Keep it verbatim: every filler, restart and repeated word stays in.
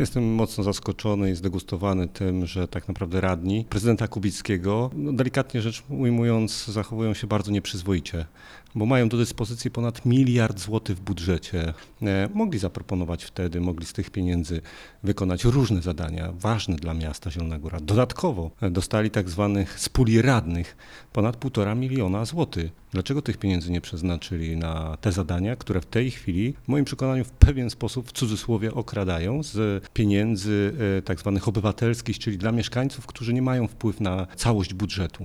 Jestem mocno zaskoczony i zdegustowany tym, że tak naprawdę radni prezydenta Kubickiego, no delikatnie rzecz ujmując, zachowują się bardzo nieprzyzwoicie, bo mają do dyspozycji ponad miliard złotych w budżecie. E, mogli zaproponować wtedy, mogli z tych pieniędzy wykonać różne zadania ważne dla miasta Zielona Góra. Dodatkowo dostali tak zwanych z puli radnych ponad półtora miliona złotych. Dlaczego tych pieniędzy nie przeznaczyli na te zadania, które w tej chwili, w moim przekonaniu, w pewien sposób, w cudzysłowie, okradają z pieniędzy tak zwanych obywatelskich, czyli dla mieszkańców, którzy nie mają wpływu na całość budżetu?